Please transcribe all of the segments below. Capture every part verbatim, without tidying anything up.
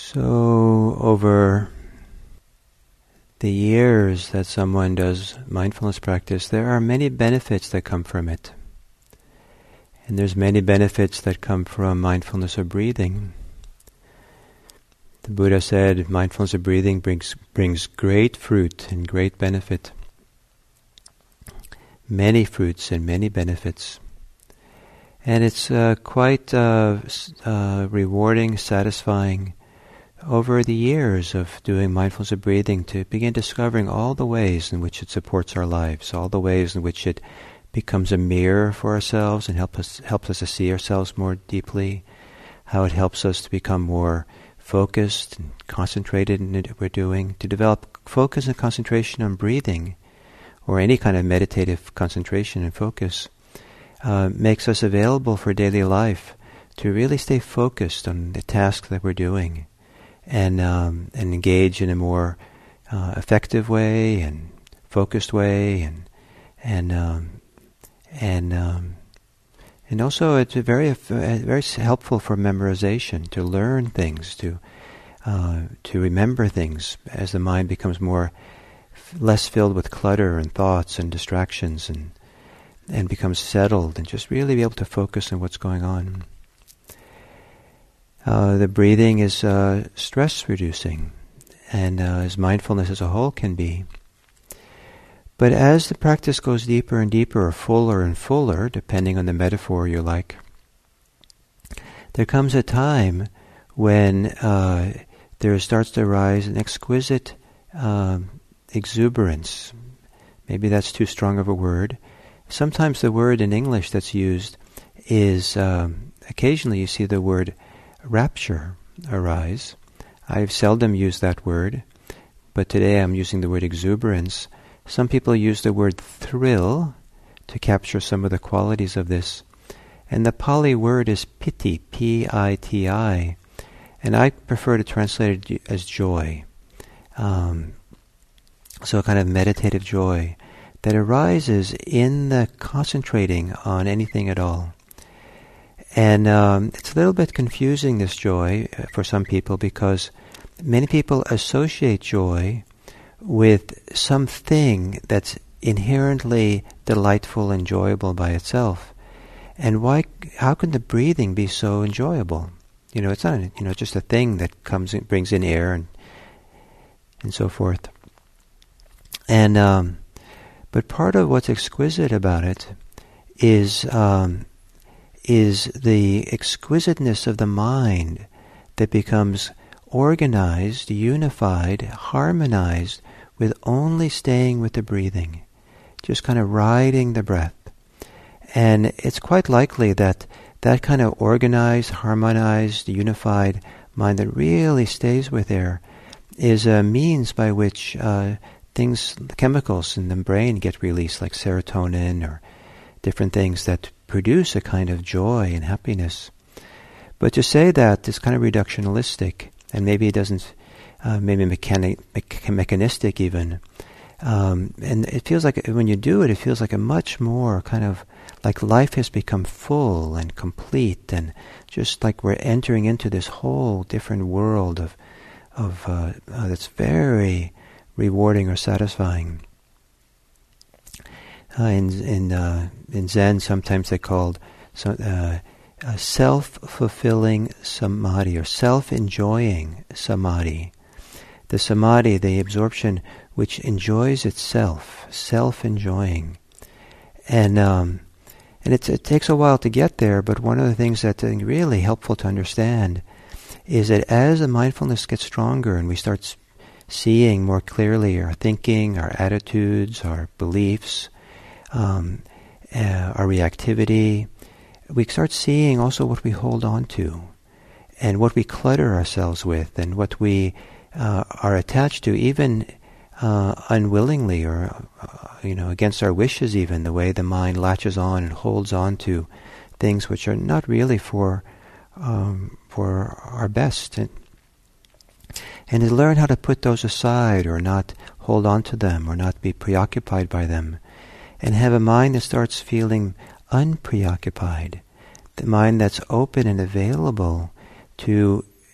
So over the years that someone does mindfulness practice, there are many benefits that come from it. And there's many benefits that come from mindfulness of breathing. The Buddha said mindfulness of breathing brings brings great fruit and great benefit. Many fruits and many benefits. And it's uh, quite uh, uh, rewarding, satisfying over the years of doing mindfulness of breathing to begin discovering all the ways in which it supports our lives, all the ways in which it becomes a mirror for ourselves and help us, helps us to see ourselves more deeply, how it helps us to become more focused and concentrated in what we're doing, to develop focus and concentration on breathing, or any kind of meditative concentration and focus, uh, makes us available for daily life to really stay focused on the task that we're doing. And um, and engage in a more uh, effective way and focused way, and and um, and um, and also it's very very helpful for memorization, to learn things, to uh, to remember things as the mind becomes more less filled with clutter and thoughts and distractions, and and becomes settled, and just really be able to focus on what's going on. Uh, the breathing is uh, stress-reducing, and uh, as mindfulness as a whole can be. But as the practice goes deeper and deeper, or fuller and fuller, depending on the metaphor you like, there comes a time when uh, there starts to arise an exquisite uh, exuberance. Maybe that's too strong of a word. Sometimes the word in English that's used is, um, occasionally you see the word rapture arise. I've seldom used that word, but today I'm using the word exuberance. Some people use the word thrill to capture some of the qualities of this. And the Pali word is piti, P I T I, and I prefer to translate it as joy. Um, so a kind of meditative joy that arises in the concentrating on anything at all. And um, it's a little bit confusing, this joy, uh, for some people, because many people associate joy with something that's inherently delightful, enjoyable by itself. And why? How can the breathing be so enjoyable? You know, it's not, you know, just a thing that comes in, brings in air and and so forth. And um, but part of what's exquisite about it is. Um, is the exquisiteness of the mind that becomes organized, unified, harmonized with only staying with the breathing, just kind of riding the breath. And it's quite likely that that kind of organized, harmonized, unified mind that really stays with air is a means by which uh, things, chemicals in the brain get released, like serotonin or different things that produce a kind of joy and happiness. But to say that is kind of reductionistic, and maybe it doesn't, uh, maybe mechanic, me- mechanistic even. Um, and it feels like, when you do it, it feels like a much more kind of, like life has become full and complete, and just like we're entering into this whole different world of, of uh, uh, that's very rewarding or satisfying. Uh, in in uh, in Zen, sometimes they called so, uh, a self-fulfilling samadhi, or self-enjoying samadhi. The samadhi, the absorption which enjoys itself, self-enjoying, and um, and it's, it takes a while to get there. But one of the things that's really helpful to understand is that as the mindfulness gets stronger and we start seeing more clearly our thinking, our attitudes, our beliefs, Um, uh, our reactivity, we start seeing also what we hold on to, and what we clutter ourselves with, and what we uh, are attached to, even uh, unwillingly, or uh, you know, against our wishes. Even the way the mind latches on and holds on to things which are not really for um, for our best, and, and to learn how to put those aside, or not hold on to them, or not be preoccupied by them. And have a mind that starts feeling unpreoccupied, the mind that's open and available to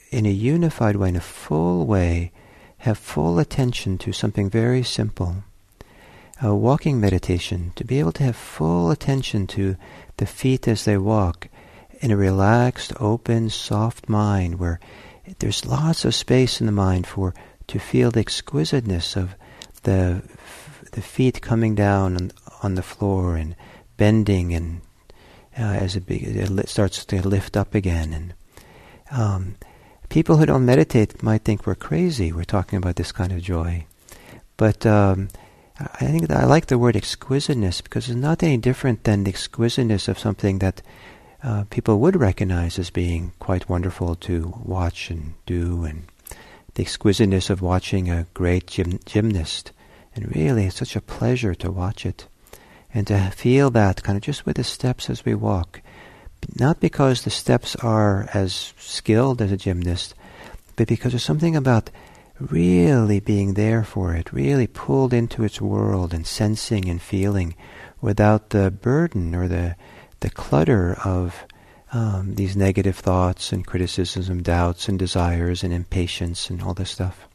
in a unified way, in a full way, have full attention to something very simple. A walking meditation, to be able to have full attention to the feet as they walk in a relaxed, open, soft mind where there's lots of space in the mind for to feel the exquisiteness of the the feet coming down on, on the floor and bending, and uh, as it, be, it starts to lift up again. And um, people who don't meditate might think we're crazy. We're talking about this kind of joy, but um, I think that I like the word exquisiteness because it's not any different than the exquisiteness of something that uh, people would recognize as being quite wonderful to watch and do, and the exquisiteness of watching a great gym- gymnast. And really, it's such a pleasure to watch it and to feel that kind of just with the steps as we walk. Not because the steps are as skilled as a gymnast, but because there's something about really being there for it, really pulled into its world and sensing and feeling without the burden or the the clutter of um, these negative thoughts and criticisms and doubts and desires and impatience and all this stuff.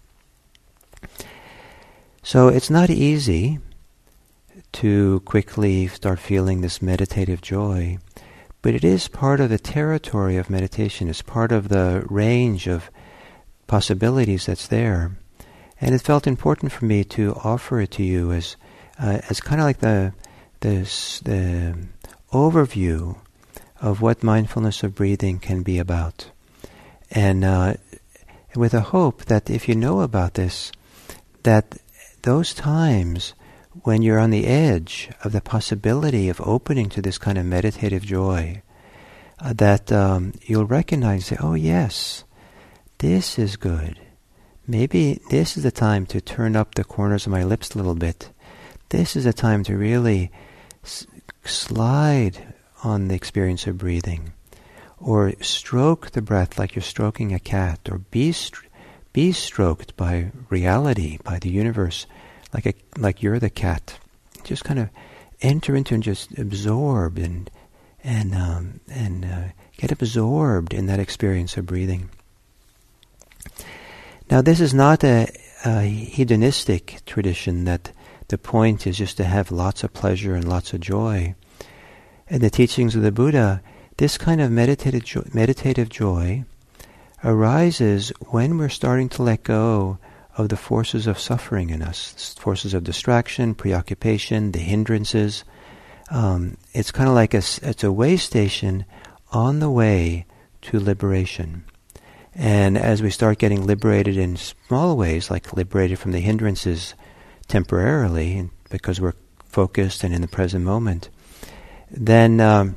So it's not easy to quickly start feeling this meditative joy, but it is part of the territory of meditation. It's part of the range of possibilities that's there. And it felt important for me to offer it to you as uh, as kind of like the, the, the overview of what mindfulness of breathing can be about. And uh, with a hope that if you know about this, that those times when you're on the edge of the possibility of opening to this kind of meditative joy, uh, that um, you'll recognize, say, oh yes, this is good. Maybe this is the time to turn up the corners of my lips a little bit. This is the time to really s- slide on the experience of breathing, or stroke the breath like you're stroking a cat, or be st- be stroked by reality, by the universe, like a like you're the cat. Just kind of enter into and just absorb and and um, and uh, get absorbed in that experience of breathing. Now, this is not a, a hedonistic tradition that the point is just to have lots of pleasure and lots of joy. In the teachings of the Buddha, this kind of meditative jo- meditative joy arises when we're starting to let go of the forces of suffering in us, forces of distraction, preoccupation, the hindrances. Um, it's kind of like a, it's a way station on the way to liberation. And as we start getting liberated in small ways, like liberated from the hindrances temporarily, because we're focused and in the present moment, then um,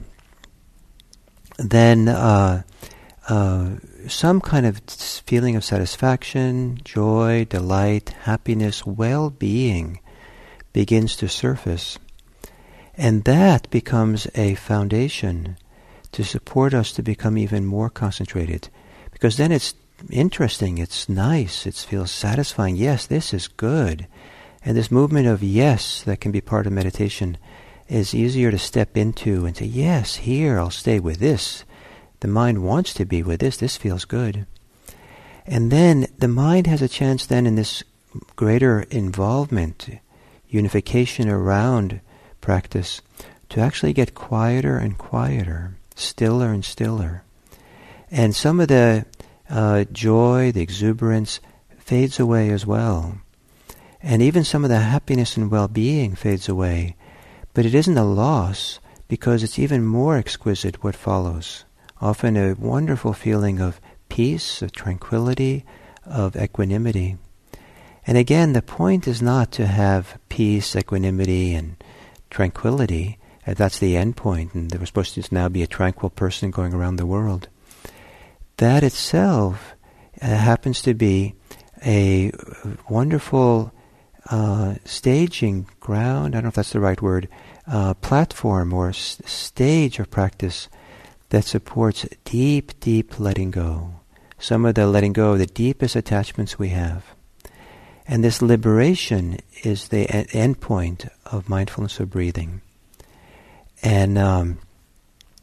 then uh, uh, some kind of feeling of satisfaction, joy, delight, happiness, well-being begins to surface. And that becomes a foundation to support us to become even more concentrated. Because then it's interesting, it's nice, it feels satisfying. Yes, this is good. And this movement of yes that can be part of meditation is easier to step into and say, yes, here, I'll stay with this. The mind wants to be with this. This feels good. And then the mind has a chance then in this greater involvement, unification around practice, to actually get quieter and quieter, stiller and stiller. And some of the uh, joy, the exuberance, fades away as well. And even some of the happiness and well-being fades away. But it isn't a loss, because it's even more exquisite what follows. Often a wonderful feeling of peace, of tranquility, of equanimity. And again, the point is not to have peace, equanimity, and tranquility. That's the end point, and we're supposed to now be a tranquil person going around the world. That itself uh, happens to be a wonderful uh, staging ground, I don't know if that's the right word, uh, platform or s- stage of practice that supports deep, deep letting go. Some of the letting go of the deepest attachments we have. And this liberation is the e- end point of mindfulness of breathing. And um,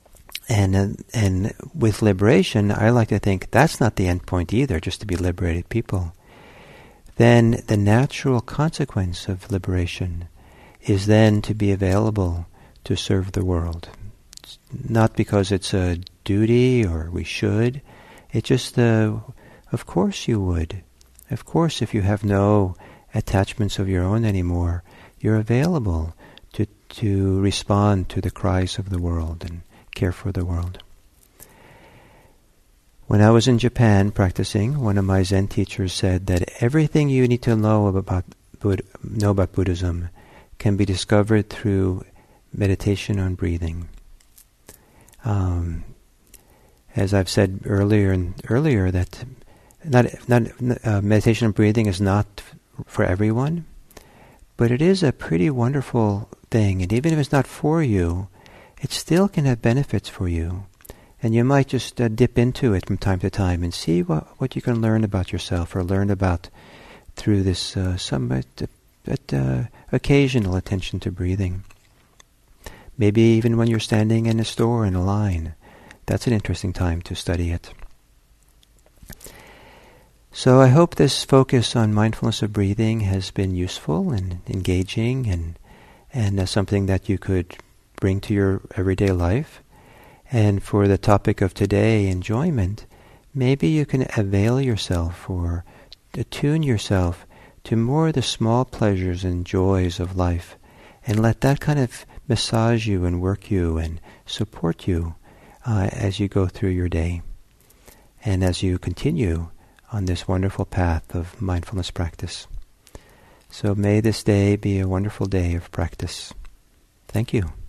And uh, and with liberation, I like to think that's not the end point either, just to be liberated people. Then the natural consequence of liberation is then to be available to serve the world. It's not because it's a duty or we should. It's just, uh, of course you would. Of course, if you have no attachments of your own anymore, you're available to to respond to the cries of the world and care for the world. When I was in Japan practicing, one of my Zen teachers said that everything you need to know about Bud- know about Buddhism can be discovered through meditation on breathing. Um, as I've said earlier and earlier, that not not uh, meditation on breathing is not f- for everyone, but it is a pretty wonderful thing. And even if it's not for you, it still can have benefits for you. And you might just uh, dip into it from time to time and see what, what you can learn about yourself or learn about through this uh, somewhat uh, but, uh, occasional attention to breathing. Maybe even when you're standing in a store in a line. That's an interesting time to study it. So I hope this focus on mindfulness of breathing has been useful and engaging and, and uh, something that you could bring to your everyday life. And for the topic of today, enjoyment, maybe you can avail yourself or attune yourself to more of the small pleasures and joys of life, and let that kind of massage you and work you and support you uh, as you go through your day and as you continue on this wonderful path of mindfulness practice. So may this day be a wonderful day of practice. Thank you.